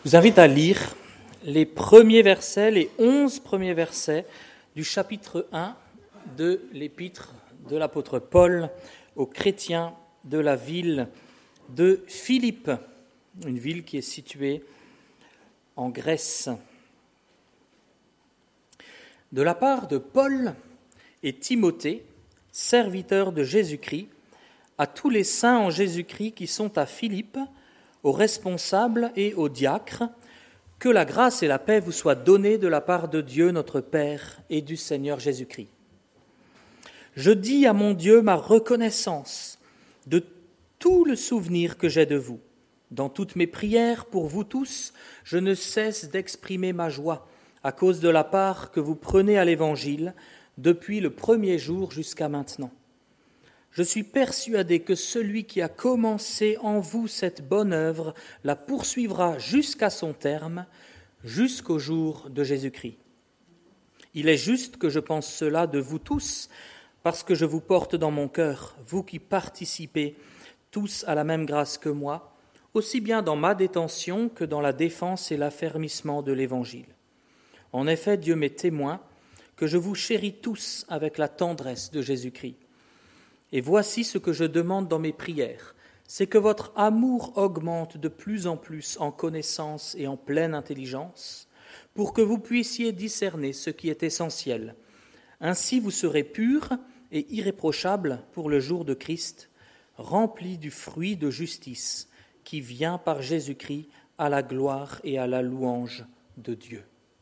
Je vous invite à lire les premiers versets, les 11 premiers versets du chapitre 1 de l'épître de l'apôtre Paul aux chrétiens de la ville de Philippe, une ville qui est située en Grèce. De la part de Paul et Timothée, serviteurs de Jésus-Christ, à tous les saints en Jésus-Christ qui sont à Philippe, aux responsables et aux diacres, que la grâce et la paix vous soient données de la part de Dieu notre Père et du Seigneur Jésus-Christ. Je dis à mon Dieu ma reconnaissance de tout le souvenir que j'ai de vous. Dans toutes mes prières pour vous tous, je ne cesse d'exprimer ma joie à cause de la part que vous prenez à l'Évangile depuis le premier jour jusqu'à maintenant. Je suis persuadé que celui qui a commencé en vous cette bonne œuvre la poursuivra jusqu'à son terme, jusqu'au jour de Jésus-Christ. Il est juste que je pense cela de vous tous, parce que je vous porte dans mon cœur, vous qui participez tous à la même grâce que moi, aussi bien dans ma détention que dans la défense et l'affermissement de l'Évangile. En effet, Dieu m'est témoin que je vous chéris tous avec la tendresse de Jésus-Christ. Et voici ce que je demande dans mes prières, c'est que votre amour augmente de plus en plus en connaissance et en pleine intelligence, pour que vous puissiez discerner ce qui est essentiel. Ainsi vous serez purs et irréprochables pour le jour de Christ, remplis du fruit de justice qui vient par Jésus-Christ à la gloire et à la louange de Dieu.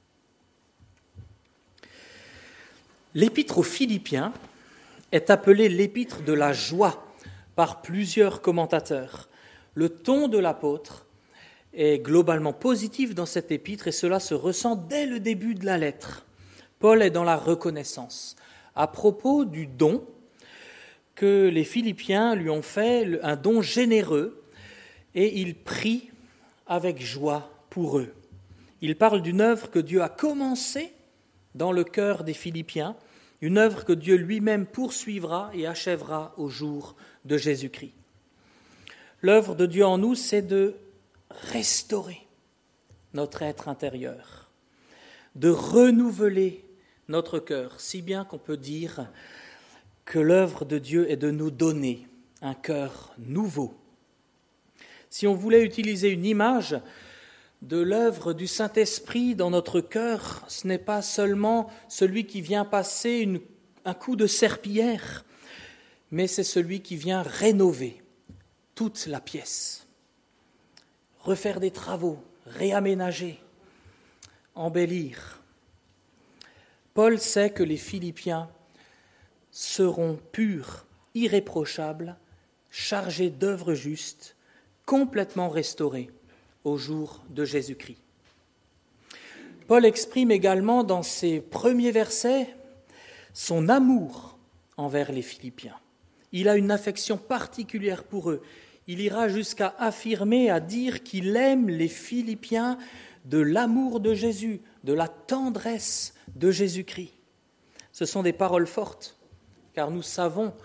L'épître aux Philippiens est appelée l'épître de la joie par plusieurs commentateurs. Le ton de l'apôtre est globalement positif dans cette épître et cela se ressent dès le début de la lettre. Paul est dans la reconnaissance à propos du don que les Philippiens lui ont fait, un don généreux, et il prie avec joie pour eux. Il parle d'une œuvre que Dieu a commencée dans le cœur des Philippiens, une œuvre que Dieu lui-même poursuivra et achèvera au jour de Jésus-Christ. L'œuvre de Dieu en nous, c'est de restaurer notre être intérieur, de renouveler notre cœur, si bien qu'on peut dire que l'œuvre de Dieu est de nous donner un cœur nouveau. Si on voulait utiliser une image de l'œuvre du Saint-Esprit dans notre cœur, ce n'est pas seulement celui qui vient passer un coup de serpillière, mais c'est celui qui vient rénover toute la pièce, refaire des travaux, réaménager, embellir. Paul sait que les Philippiens seront purs, irréprochables, chargés d'œuvres justes, complètement restaurés au jour de Jésus-Christ. Paul exprime également dans ses premiers versets son amour envers les Philippiens. Il a une affection particulière pour eux. Il ira jusqu'à affirmer, à dire qu'il aime les Philippiens de l'amour de Jésus, de la tendresse de Jésus-Christ. Ce sont des paroles fortes, car nous savons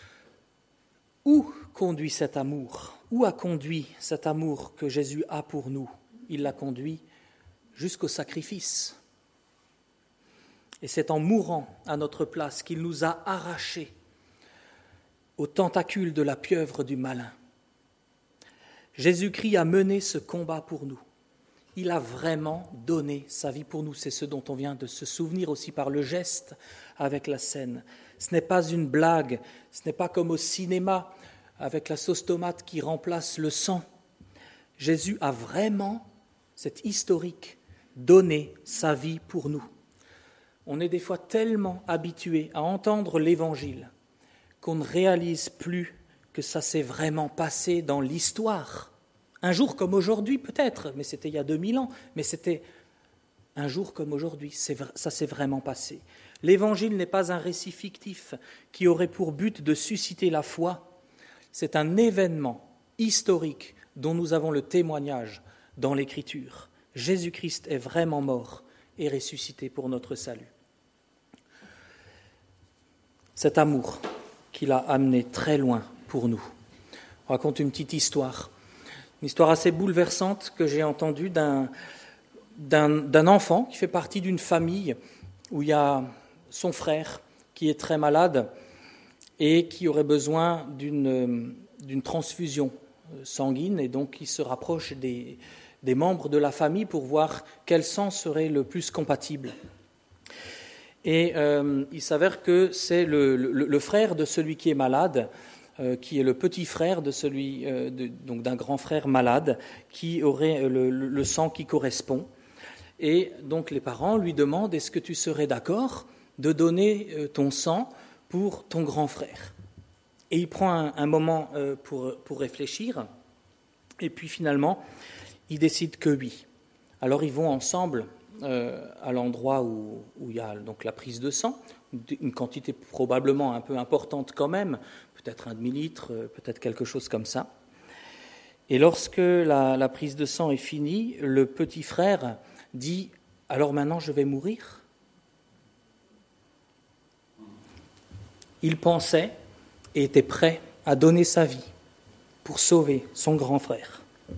où conduit cet amour. Où a conduit cet amour que Jésus a pour nous? Il l'a conduit jusqu'au sacrifice. Et c'est en mourant à notre place qu'il nous a arrachés aux tentacules de la pieuvre du malin. Jésus-Christ a mené ce combat pour nous. Il a vraiment donné sa vie pour nous. C'est ce dont on vient de se souvenir aussi par le geste avec la scène. Ce n'est pas une blague, ce n'est pas comme au cinéma, avec la sauce tomate qui remplace le sang. Jésus a vraiment, c'est historique, donné sa vie pour nous. On est des fois tellement habitué à entendre l'Évangile qu'on ne réalise plus que ça s'est vraiment passé dans l'histoire. Un jour comme aujourd'hui peut-être, mais c'était il y a 2000 ans, mais c'était un jour comme aujourd'hui, ça s'est vraiment passé. L'Évangile n'est pas un récit fictif qui aurait pour but de susciter la foi. C'est un événement historique dont nous avons le témoignage dans l'Écriture. Jésus-Christ est vraiment mort et ressuscité pour notre salut. Cet amour qu'il a amené très loin pour nous. On raconte une petite histoire Une histoire assez bouleversante que j'ai entendue d'un enfant qui fait partie d'une famille où il y a son frère qui est très malade et qui aurait besoin d'une transfusion sanguine, et donc il se rapproche des membres de la famille pour voir quel sang serait le plus compatible. Et il s'avère que c'est le frère de celui qui est malade, qui est le petit frère de celui donc d'un grand frère malade, qui aurait le sang qui correspond. Et donc les parents lui demandent: est-ce que tu serais d'accord de donner ton sang pour ton grand frère? Et il prend un moment pour réfléchir, et puis finalement il décide que oui. Alors ils vont ensemble à l'endroit où il y a donc la prise de sang, une quantité probablement un peu importante quand même, peut-être un demi-litre, peut-être quelque chose comme ça. Et lorsque la prise de sang est finie, le petit frère dit: alors maintenant je vais mourir? Il pensait et était prêt à donner sa vie pour sauver son grand frère.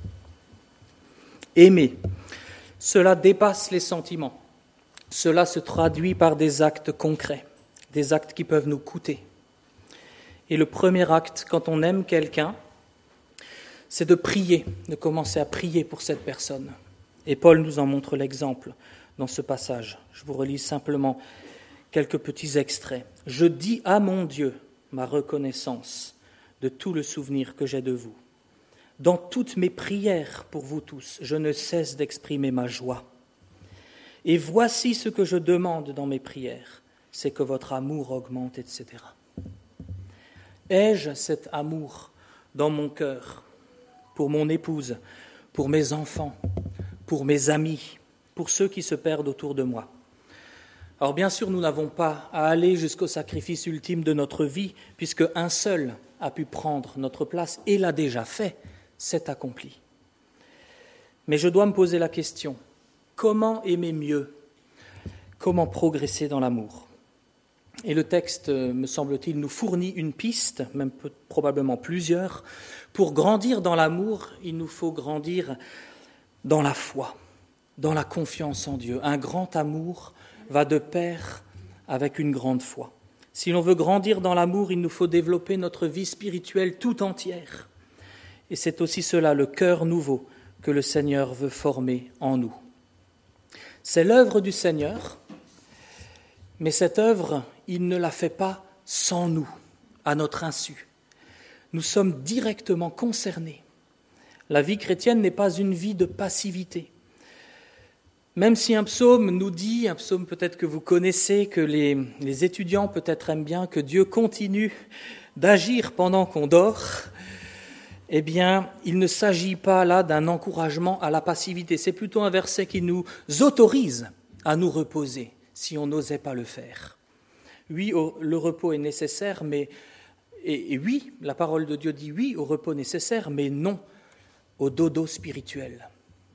Aimer, cela dépasse les sentiments. Cela se traduit par des actes concrets, des actes qui peuvent nous coûter. Et le premier acte, quand on aime quelqu'un, c'est de prier, de commencer à prier pour cette personne. Et Paul nous en montre l'exemple dans ce passage. Je vous relis simplement quelques petits extraits. « Je dis à mon Dieu ma reconnaissance de tout le souvenir que j'ai de vous. Dans toutes mes prières pour vous tous, je ne cesse d'exprimer ma joie. Et voici ce que je demande dans mes prières, c'est que votre amour augmente, etc. » Ai-je cet amour dans mon cœur pour mon épouse, pour mes enfants, pour mes amis, pour ceux qui se perdent autour de moi? Alors bien sûr, nous n'avons pas à aller jusqu'au sacrifice ultime de notre vie, puisque un seul a pu prendre notre place et l'a déjà fait, c'est accompli. Mais je dois me poser la question: comment aimer mieux? Comment progresser dans l'amour? Et le texte, me semble-t-il, nous fournit une piste, même probablement plusieurs. Pour grandir dans l'amour, il nous faut grandir dans la foi, dans la confiance en Dieu. Un grand amour va de pair avec une grande foi. Si l'on veut grandir dans l'amour, il nous faut développer notre vie spirituelle tout entière. Et c'est aussi cela, le cœur nouveau, que le Seigneur veut former en nous. C'est l'œuvre du Seigneur, mais cette œuvre, il ne la fait pas sans nous, à notre insu. Nous sommes directement concernés. La vie chrétienne n'est pas une vie de passivité. Même si un psaume nous dit, un psaume peut-être que vous connaissez, que les étudiants peut-être aiment bien, que Dieu continue d'agir pendant qu'on dort, eh bien, il ne s'agit pas là d'un encouragement à la passivité. C'est plutôt un verset qui nous autorise à nous reposer, si on n'osait pas le faire. Oui, le repos est nécessaire, et oui, la parole de Dieu dit oui au repos nécessaire, mais non au dodo spirituel.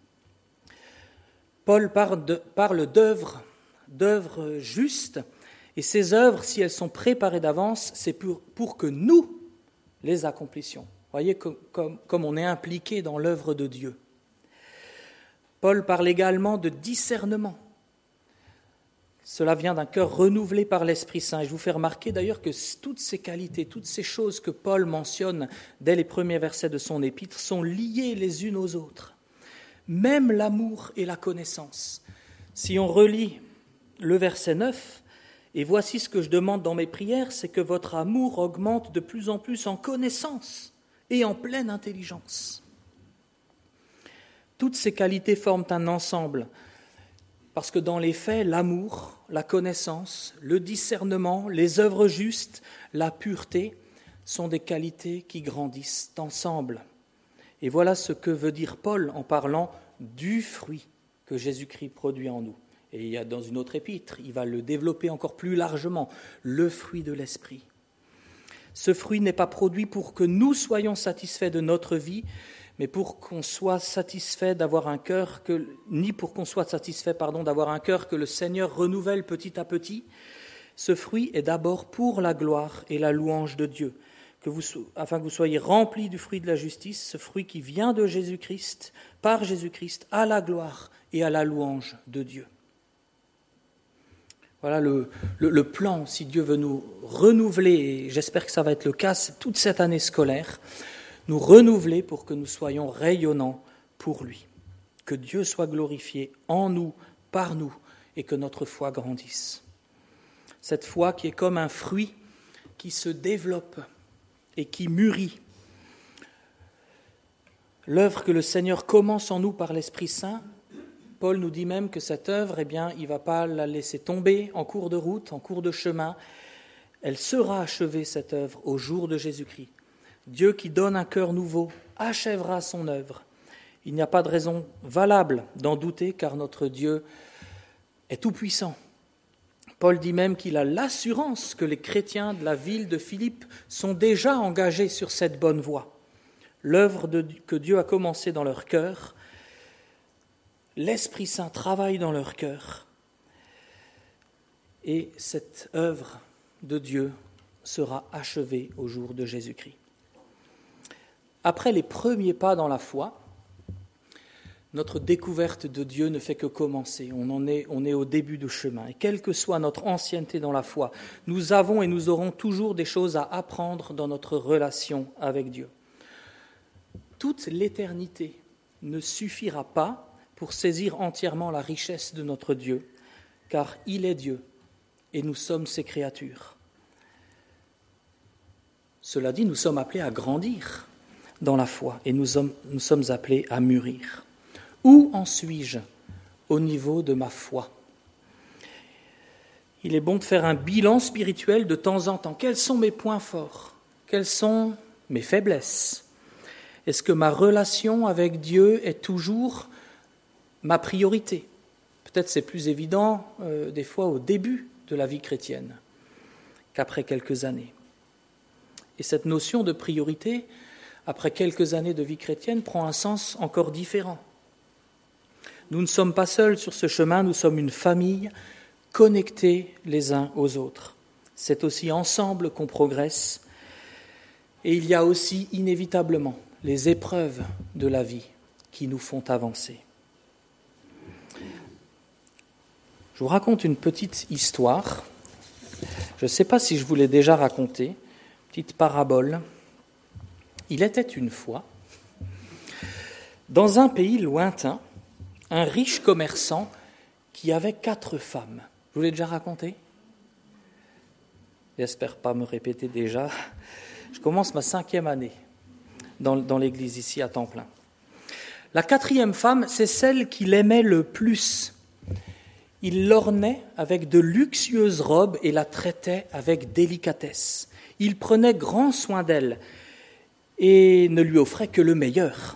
Paul parle d'œuvres justes, et ces œuvres, si elles sont préparées d'avance, c'est pour que nous les accomplissions. Voyez comme on est impliqué dans l'œuvre de Dieu. Paul parle également de discernement. Cela vient d'un cœur renouvelé par l'Esprit Saint. Je vous fais remarquer d'ailleurs que toutes ces qualités, toutes ces choses que Paul mentionne dès les premiers versets de son épître sont liées les unes aux autres. Même l'amour et la connaissance. Si on relit le verset 9, « Et voici ce que je demande dans mes prières, c'est que votre amour augmente de plus en plus en connaissance et en pleine intelligence. » Toutes ces qualités forment un ensemble, parce que dans les faits, l'amour, la connaissance, le discernement, les œuvres justes, la pureté sont des qualités qui grandissent ensemble. Et voilà ce que veut dire Paul en parlant du fruit que Jésus-Christ produit en nous. Et il y a dans une autre épître, il va le développer encore plus largement, le fruit de l'esprit. Ce fruit n'est pas produit pour que nous soyons satisfaits de notre vie, mais pour qu'on soit satisfait d'avoir un cœur d'avoir un cœur que le Seigneur renouvelle petit à petit. Ce fruit est d'abord pour la gloire et la louange de Dieu, afin que vous soyez remplis du fruit de la justice, ce fruit qui vient de Jésus-Christ, par Jésus-Christ, à la gloire et à la louange de Dieu. Voilà le plan, si Dieu veut nous renouveler, et j'espère que ça va être le cas toute cette année scolaire, nous renouveler pour que nous soyons rayonnants pour lui. Que Dieu soit glorifié en nous, par nous, et que notre foi grandisse. Cette foi qui est comme un fruit qui se développe et qui mûrit. L'œuvre que le Seigneur commence en nous par l'Esprit Saint, Paul nous dit même que cette œuvre, il ne va pas la laisser tomber en cours de route, en cours de chemin. Elle sera achevée, cette œuvre, au jour de Jésus-Christ. Dieu qui donne un cœur nouveau achèvera son œuvre. Il n'y a pas de raison valable d'en douter, car notre Dieu est tout-puissant. Paul dit même qu'il a l'assurance que les chrétiens de la ville de Philippe sont déjà engagés sur cette bonne voie. L'œuvre que Dieu a commencée dans leur cœur, l'Esprit Saint travaille dans leur cœur, et cette œuvre de Dieu sera achevée au jour de Jésus-Christ. Après les premiers pas dans la foi, notre découverte de Dieu ne fait que commencer. On est au début du chemin. Et quelle que soit notre ancienneté dans la foi, nous avons et nous aurons toujours des choses à apprendre dans notre relation avec Dieu. Toute l'éternité ne suffira pas pour saisir entièrement la richesse de notre Dieu, car il est Dieu et nous sommes ses créatures. Cela dit, nous sommes appelés à grandir dans la foi et nous sommes appelés à mûrir. Où en suis-je au niveau de ma foi ? Il est bon de faire un bilan spirituel de temps en temps. Quels sont mes points forts ? Quelles sont mes faiblesses ? Est-ce que ma relation avec Dieu est toujours ma priorité ? Peut-être c'est plus évident des fois au début de la vie chrétienne qu'après quelques années. Et cette notion de priorité, après quelques années de vie chrétienne, prend un sens encore différent. Nous ne sommes pas seuls sur ce chemin, nous sommes une famille connectés les uns aux autres. C'est aussi ensemble qu'on progresse. Et il y a aussi inévitablement les épreuves de la vie qui nous font avancer. Je vous raconte une petite histoire. Je ne sais pas si je vous l'ai déjà racontée, petite parabole. Il était une fois, dans un pays lointain, un riche commerçant qui avait 4 femmes. Je vous l'ai déjà raconté ? J'espère pas me répéter déjà. Je commence ma 5e année dans l'église ici à temps plein. La 4e femme, c'est celle qu'il aimait le plus. Il l'ornait avec de luxueuses robes et la traitait avec délicatesse. Il prenait grand soin d'elle et ne lui offrait que le meilleur.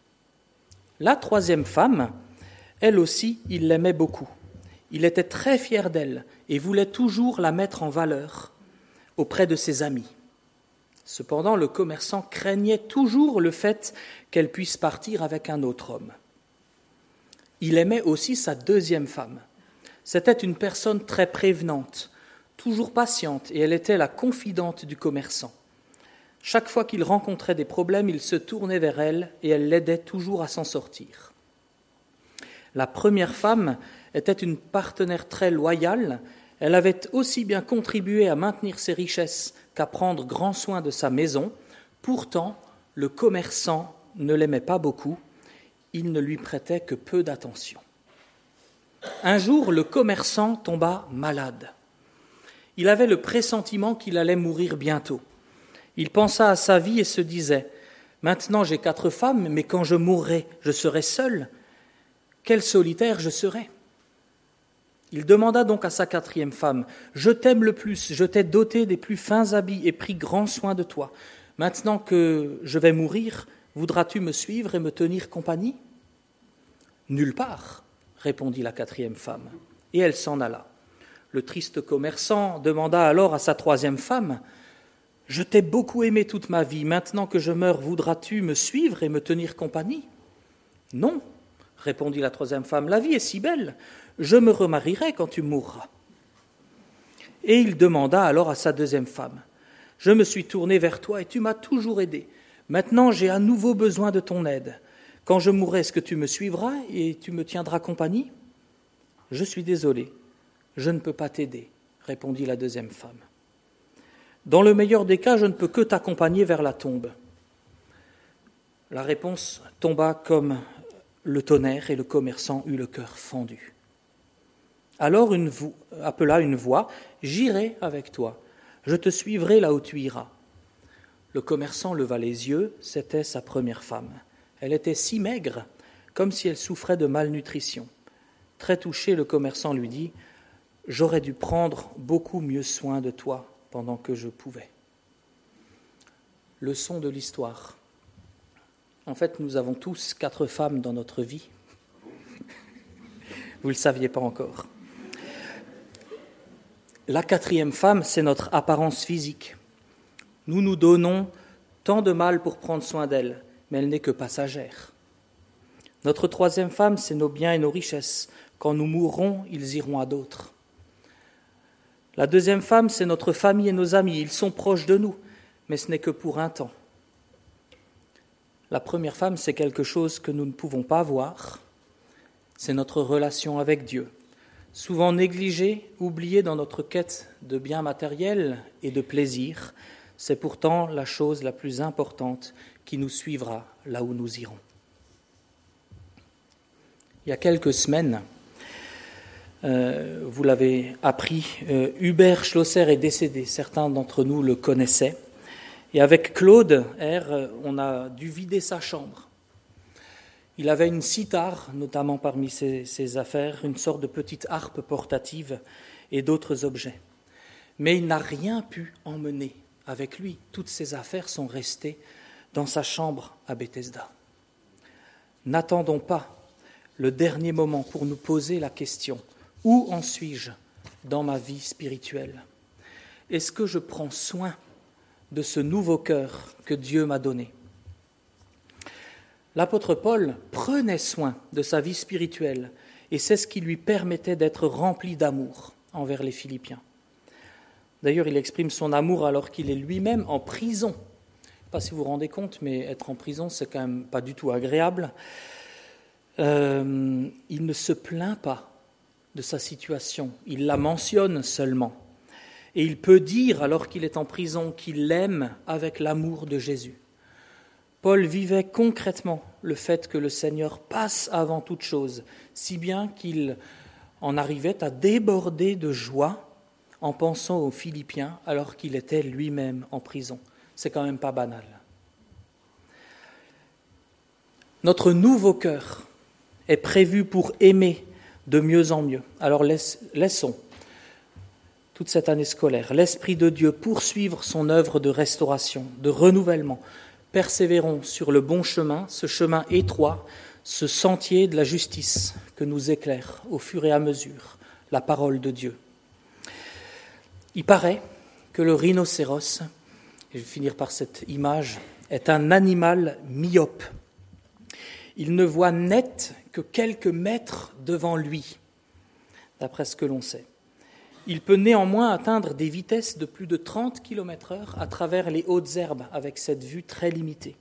La 3e femme, elle aussi, il l'aimait beaucoup. Il était très fier d'elle et voulait toujours la mettre en valeur auprès de ses amis. Cependant, le commerçant craignait toujours le fait qu'elle puisse partir avec un autre homme. Il aimait aussi sa 2e femme. C'était une personne très prévenante, toujours patiente, et elle était la confidente du commerçant. Chaque fois qu'il rencontrait des problèmes, il se tournait vers elle et elle l'aidait toujours à s'en sortir. La 1re femme était une partenaire très loyale. Elle avait aussi bien contribué à maintenir ses richesses qu'à prendre grand soin de sa maison. Pourtant, le commerçant ne l'aimait pas beaucoup. Il ne lui prêtait que peu d'attention. Un jour, le commerçant tomba malade. Il avait le pressentiment qu'il allait mourir bientôt. Il pensa à sa vie et se disait « Maintenant j'ai 4 femmes, mais quand je mourrai, je serai seul. Quel solitaire je serai ?» Il demanda donc à sa 4e femme « Je t'aime le plus, je t'ai doté des plus fins habits et pris grand soin de toi. Maintenant que je vais mourir, voudras-tu me suivre et me tenir compagnie ?» « Nulle part, » répondit la 4e femme, et elle s'en alla. Le triste commerçant demanda alors à sa 3e femme « Je t'ai beaucoup aimé toute ma vie, maintenant que je meurs, voudras-tu me suivre et me tenir compagnie ?»« Non, » répondit la 3e femme, « la vie est si belle, je me remarierai quand tu mourras. » Et il demanda alors à sa 2e femme « Je me suis tourné vers toi et tu m'as toujours aidé. Maintenant, j'ai à nouveau besoin de ton aide. Quand je mourrai, est-ce que tu me suivras et tu me tiendras compagnie ? Je suis désolé, je ne peux pas t'aider, répondit la deuxième femme. Dans le meilleur des cas, je ne peux que t'accompagner vers la tombe. La réponse tomba comme le tonnerre et le commerçant eut le cœur fendu. Alors appela une voix, « J'irai avec toi, je te suivrai là où tu iras. » Le commerçant leva les yeux, c'était sa première femme. Elle était si maigre, comme si elle souffrait de malnutrition. Très touché, le commerçant lui dit, « J'aurais dû prendre beaucoup mieux soin de toi pendant que je pouvais. » Leçon de l'histoire. En fait, nous avons tous 4 femmes dans notre vie. Vous ne le saviez pas encore. La 4e femme, c'est notre apparence physique. Nous nous donnons tant de mal pour prendre soin d'elle, mais elle n'est que passagère. Notre 3e femme, c'est nos biens et nos richesses. Quand nous mourrons, ils iront à d'autres. La 2e femme, c'est notre famille et nos amis. Ils sont proches de nous, mais ce n'est que pour un temps. La 1re femme, c'est quelque chose que nous ne pouvons pas voir. C'est notre relation avec Dieu. Souvent négligée, oubliée dans notre quête de biens matériels et de plaisir, c'est pourtant la chose la plus importante qui nous suivra là où nous irons. Il y a quelques semaines, vous l'avez appris, Hubert Schlosser est décédé. Certains d'entre nous le connaissaient. Et avec Claude R, on a dû vider sa chambre. Il avait une cithare, notamment parmi ses affaires, une sorte de petite harpe portative et d'autres objets. Mais il n'a rien pu emmener avec lui. Toutes ses affaires sont restées dans sa chambre à Bethesda. N'attendons pas le dernier moment pour nous poser la question « Où en suis-je dans ma vie spirituelle ? Est-ce que je prends soin de ce nouveau cœur que Dieu m'a donné ?» L'apôtre Paul prenait soin de sa vie spirituelle et c'est ce qui lui permettait d'être rempli d'amour envers les Philippiens. D'ailleurs, il exprime son amour alors qu'il est lui-même en prison. Je ne sais pas si vous vous rendez compte, mais être en prison, c'est quand même pas du tout agréable. Il ne se plaint pas de sa situation, il la mentionne seulement. Et il peut dire, alors qu'il est en prison, qu'il l'aime avec l'amour de Jésus. Paul vivait concrètement le fait que le Seigneur passe avant toute chose, si bien qu'il en arrivait à déborder de joie en pensant aux Philippiens alors qu'il était lui-même en prison. C'est quand même pas banal. Notre nouveau cœur est prévu pour aimer de mieux en mieux. Alors laissons toute cette année scolaire l'Esprit de Dieu poursuivre son œuvre de restauration, de renouvellement. Persévérons sur le bon chemin, ce chemin étroit, ce sentier de la justice que nous éclaire au fur et à mesure la parole de Dieu. Il paraît que le rhinocéros, et je vais finir par cette image, est un animal myope. Il ne voit net que quelques mètres devant lui, d'après ce que l'on sait. Il peut néanmoins atteindre des vitesses de plus de 30 km/h à travers les hautes herbes, avec cette vue très limitée.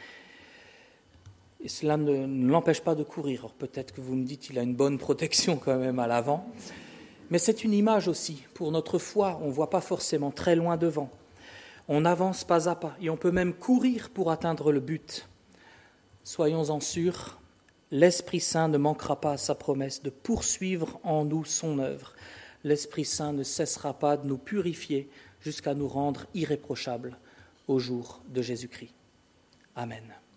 Et cela ne l'empêche pas de courir. Alors peut-être que vous me dites qu'il a une bonne protection quand même à l'avant. Mais c'est une image aussi. Pour notre foi, on ne voit pas forcément très loin devant. On avance pas à pas et on peut même courir pour atteindre le but. Soyons-en sûrs, l'Esprit Saint ne manquera pas à sa promesse de poursuivre en nous son œuvre. L'Esprit Saint ne cessera pas de nous purifier jusqu'à nous rendre irréprochables au jour de Jésus-Christ. Amen.